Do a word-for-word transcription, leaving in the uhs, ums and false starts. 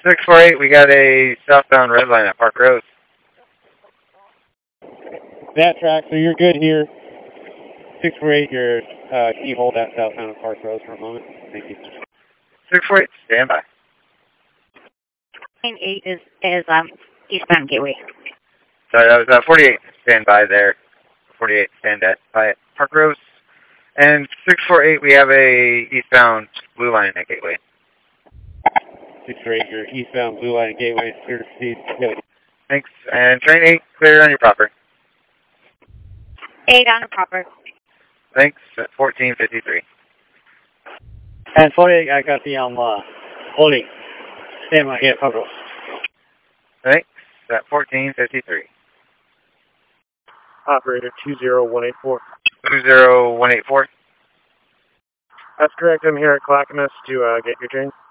six four eight, we got a southbound red line at Park Rose. That track, so you're good here. six four eight, you're, uh, can you hold that southbound at Park Rose for a moment? Thank you. six four eight, stand by. eight is, is um, eastbound Gateway. Sorry, that was uh, forty-eight, stand by there. forty-eight, stand at, by at Park Rose. And six four eight, we have a eastbound blue line at Gateway. six four eight, you're eastbound blue line at Gateway, clear to proceed. Go. Thanks. And train eight, clear on your proper. eight on the proper. Thanks, at fourteen fifty-three. And forty-eight, I got the, um, uh, holding. Stand by here at Park Rose. Thanks, at fourteen fifty-three. Operator two zero one eight four. two zero one eight four. That's correct. I'm here at Clackamas to uh, get your train.